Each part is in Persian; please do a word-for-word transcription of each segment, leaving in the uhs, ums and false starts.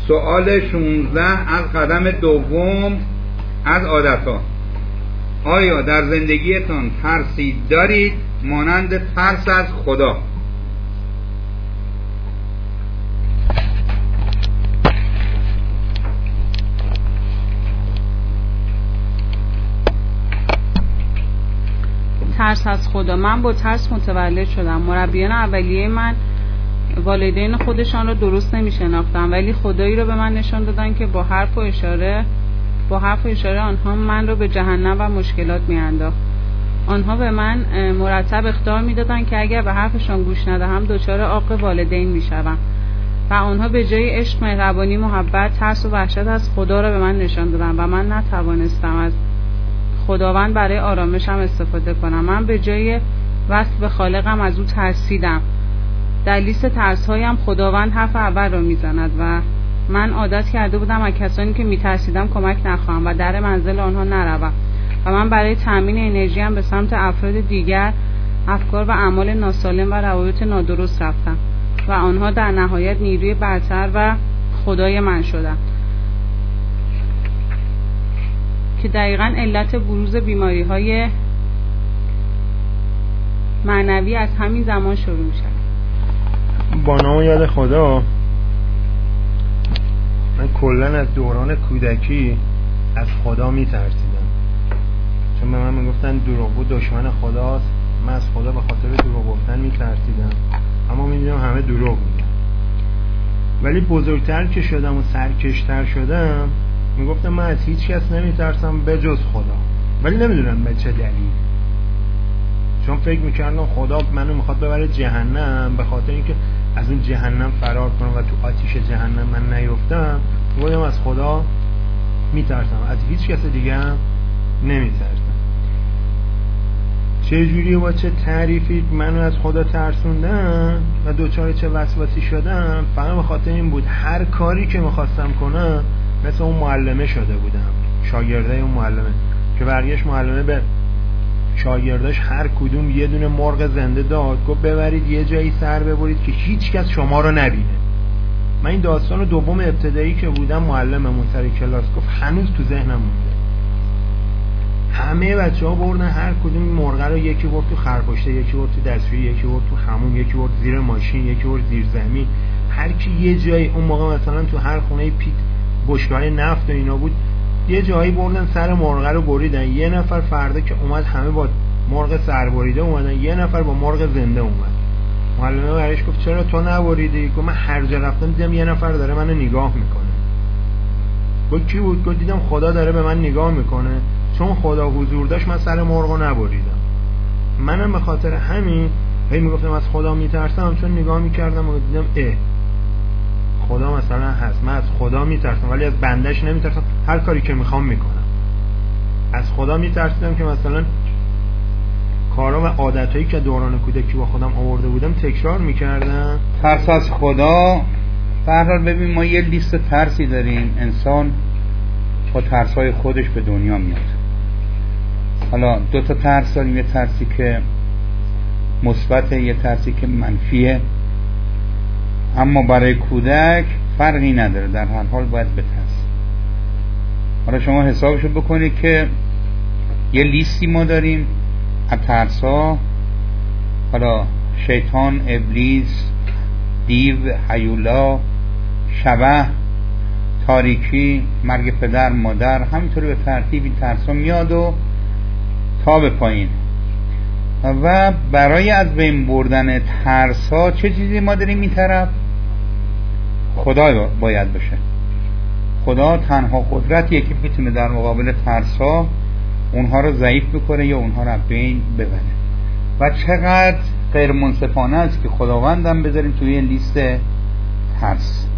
سوال شانزده از قدم دوم از عادت‌ها: آیا در زندگیتان ترسی دارید مانند ترس از خدا؟ ترس از خدا. من با ترس متولد شدم. مربیان اولیه من والدین خودشان رو درست نمی شناختن، ولی خدایی رو به من نشان دادن که با حرف و اشاره با حرف و اشاره آنها من رو به جهنم و مشکلات می انداخت. آنها به من مرتب اخطار می دادن که اگر به حرفشان گوش ندهم دچار عاق والدین می شوم و آنها به جای عشق، مهربانی، محبت، ترس و وحشت از خدا رو به من نشان دادن و من نتوانستم از خداوند برای آرامشم استفاده کنم. من به جای وصل به خالقم از او ترسیدم. در لیست ترس‌هایم خداوند حرف اول را میزند و من عادت کرده بودم از کسانی که میترسیدم کمک نخواهم و در منزل آنها نروم و من برای تأمین انرژیم به سمت افراد دیگر، افکار و اعمال ناسالم و روایت نادرست رفتم و آنها در نهایت نیروی برتر و خدای من شدند که دقیقاً علت بروز بیماری‌های معنوی از همین زمان شروع می‌شد. با نام یاد خدا، من کلاً از دوران کودکی از خدا میترسیدم، چون به من میگفتن دروغگو دشمن خداست. من از خدا به خاطر دروغ گفتن میترسیدم، اما میدونم همه دروغ میگن. ولی بزرگتر که شدم و سرکشتر شدم میگفتم من از هیچ کس نمیترسم به جز خدا، ولی نمیدونم به چه دلیل. چون فکر میکردم خدا منو میخواد ببره جهنم، به خاطر اینکه از اون جهنم فرار کنم و تو آتیش جهنم من نیفتم. میگفتم از خدا میترسم، از هیچ کس دیگه هم نمیترسم. چه جوری و چه تعریفی منو از خدا ترسوندن و دوچار چه وسواسی شدم، فقط به خاطر این بود هر کاری که میخواستم کنم مثل اون معلمه شده بودم، شاگرده اون معلمه که برگشت معلمه به شاگرداش هر کدوم یه دونه مرغ زنده داد، گفت ببرید یه جایی سر ببرید که هیچ کس شما رو نبینه. من این داستان دوم ابتدایی که بودم معلممون سر کلاس گفت هنوز تو ذهنم مونده. همه بچه‌ها بردن هر کدوم مرغ رو، یکی برد تو خرپشته، یکی برد تو دستشویی، یکی برد تو حموم، یکی برد زیر ماشین، یکی برد زیر زمین. هر کی یه جایی، اون موقع مثلا تو هر خونه پیت بشکه‌های نفت و اینا بود، یه جایی بردن سر مرغ رو بریدن. یه نفر فردا که اومد همه با مرغ سر بریده اومدن، یه نفر با مرغ زنده اومد. معلمه برایش گفت چرا تو نبریدی؟ گفت من هر جا رفتم دیدم یه نفر داره منو نگاه میکنه. گفت کی بود؟ گفت دیدم خدا داره به من نگاه میکنه، چون خدا حضور داشت من سر مرغو نبریدم. منم به خاطر همین هی میگفتم از خدا میترسم، چون نگاه میکردم و دیدم اه خدا مثلا هست. من از خدا میترسم ولی از بندش نمیترسم، هر کاری که میخوام میکنم. از خدا میترسیدم که مثلا کارا و عادتایی که دوران کودکی با خودم آورده بودم تکرار میکردم. ترس از خدا. فرار ببین، ما یه لیست ترسی داریم. انسان با ترس‌های خودش به دنیا میاد. حالا دو تا ترس داریم، یه ترسی که مثبته، یه ترسی که منفیه. اما برای کودک فرقی نداره، در هر حال باید بترس. حالا شما حسابشو بکنید که یه لیستی ما داریم از ترس‌ها. حالا شیطان، ابلیس، دیو، هیولا، شبح، تاریکی، مرگ پدر، مادر، همینطوری به ترتیب این ترس‌ها میاد و تا به پایین. و برای از بین بردن ترس‌ها چه چیزی ما داریم این طرف؟ خدا باید باشه. خدا تنها قدرتیه که میتونه در مقابل ترس‌ها اونها رو ضعیف بکنه یا اونها رو از بین ببره. و چقدر غیر منصفانه است که خداوندم بذاریم توی این لیست ترس.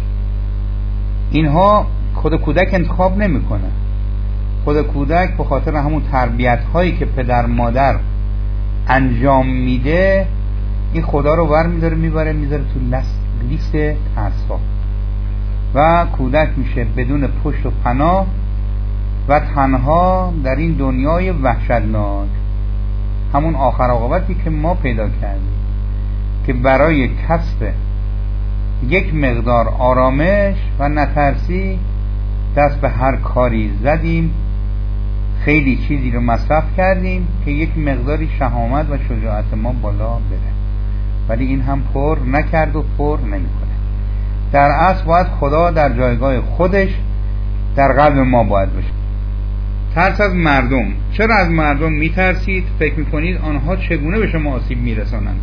اینها خود کودک انتخاب نمیکنه. خود کودک به خاطر همون تربیت هایی که پدر مادر انجام میده این خدا رو ور میداره میبره میذاره تو لیست ترس ها و کودک میشه بدون پشت و پناه و تنها در این دنیای وحشتناک. همون آخر عاقبتی که ما پیدا کردیم که برای کسب یک مقدار آرامش و نترسی دست به هر کاری زدیم، خیلی چیزی رو مصرف کردیم که یک مقداری شهامت و شجاعت ما بالا بره، ولی این هم پر نکرد و پر نمیکنه. در اصل باید خدا در جایگاه خودش در قلب ما باید باشه. ترس از مردم. چرا از مردم میترسید؟ فکر میکنید آنها چگونه به شما آسیب میرسانند؟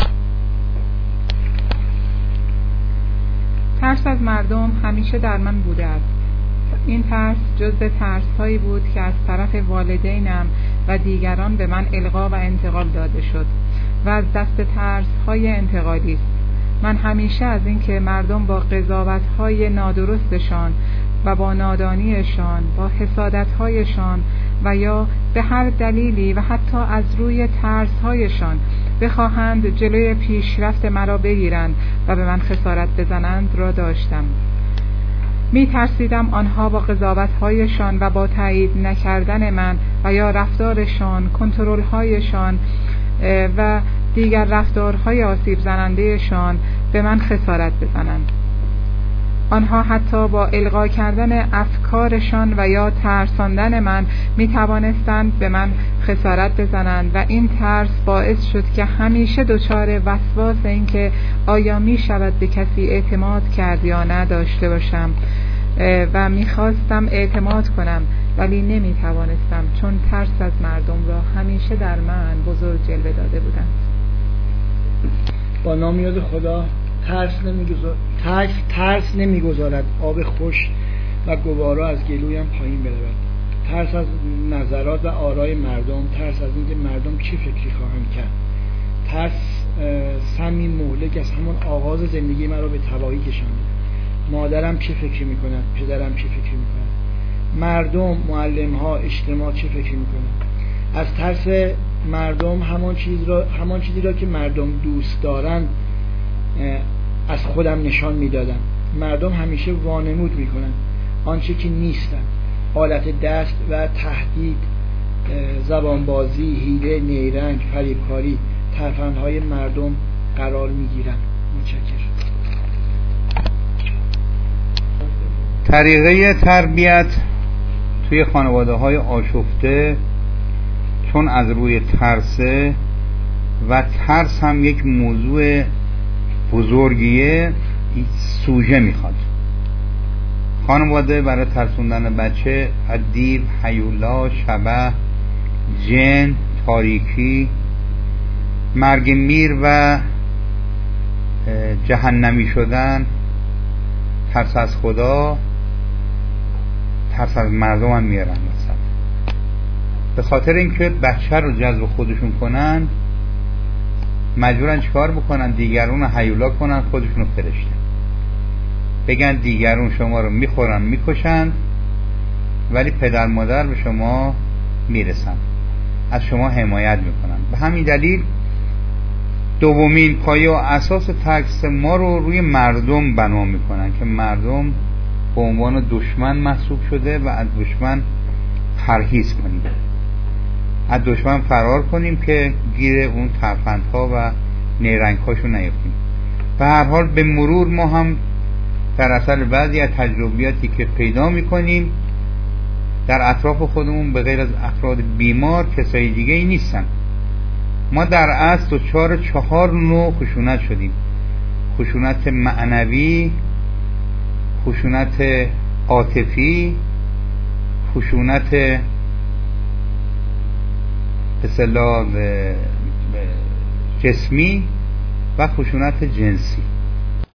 ترس از مردم همیشه در من بوده است. این ترس جزء ترس هایی بود که از طرف والدینم و دیگران به من القا و انتقال داده شد و از دست ترس های انتقالی است. من همیشه از اینکه مردم با قضاوت های نادرستشان و با نادانیشان، با حسادت هایشان و یا به هر دلیلی و حتی از روی ترس هایشان بخواهند جلوی پیشرفت مرا بگیرند و به من خسارت بزنند را داشتم. می ترسیدم آنها با قضاوت‌هایشان و با تایید نکردن من و یا رفتارشان، کنترل‌هایشان و دیگر رفتارهای آسیب زنندهشان به من خسارت بزنند. آنها حتی با القا کردن افکارشان و یا ترساندن من می توانستند به من خسارت بزنند و این ترس باعث شد که همیشه دچار وسواس این که آیا می شود به کسی اعتماد کرد یا نه داشته باشم و می خواستم اعتماد کنم ولی نمی توانستم، چون ترس از مردم را همیشه در من بزرگ جلوه داده بودند. با نام یاد خدا. ترس نمیگذار... ترس ترس نمیگذارد آب خوش و گوارا از گلویم پایین برود. ترس از نظرات و آرای مردم، ترس از اینکه مردم چه فکری خواهند کرد. ترس سمی مهلک از همون آغاز زندگی مرا به تباهی کشانده. مادرم چه فکری میکند، پدرم چه فکری میکند، مردم، معلم ها، اجتماع چه فکری میکنند. از ترس مردم همان چیز را همان چیزی را که مردم دوست دارند از خودم نشان میدادم. مردم همیشه وانمود میکنند آنچه که نیستند. آلت دست و تهدید، زبانبازی، حیله، نیرنگ، فریبکاری ترفندهای مردم قرار میگیرند. متشکرم. طریقه تربیت توی خانواده های آشفته، چون از روی ترسه و ترس هم یک موضوع بزرگیه، سوژه میخواد. خانواده برای ترسوندن بچه دیو، هیولا، شبح، جن، تاریکی، مرگ میر و جهنمی شدن، ترس از خدا، ترس از مردم هم میارن مثلا. به خاطر اینکه بچه رو جذب خودشون کنن مجبورن چیکار بکنن؟ دیگرون رو هیولا کنن، خودشون رو فرشته بگن دیگرون شما رو میخورن میکشن ولی پدر مادر به شما میرسن، از شما حمایت میکنن. به همین دلیل دومین پایه و اساس ترس ما رو روی مردم بنا میکنن که مردم به عنوان دشمن محسوب شده و از دشمن پرهیز کنیم، از دشمن فرار کنیم که گیر اون ترفندها و نیرنگ‌هاشو نیفتیم. به هر حال به مرور ما هم در اثر بعضی از تجربیاتی که پیدا میکنیم در اطراف خودمون به غیر از افراد بیمار کسای دیگه ای نیستن. ما در اصل دچار چهار نوع خشونت شدیم: خشونت معنوی، خشونت عاطفی، خشونت به اصطلاح جسمی و خشونت جنسی.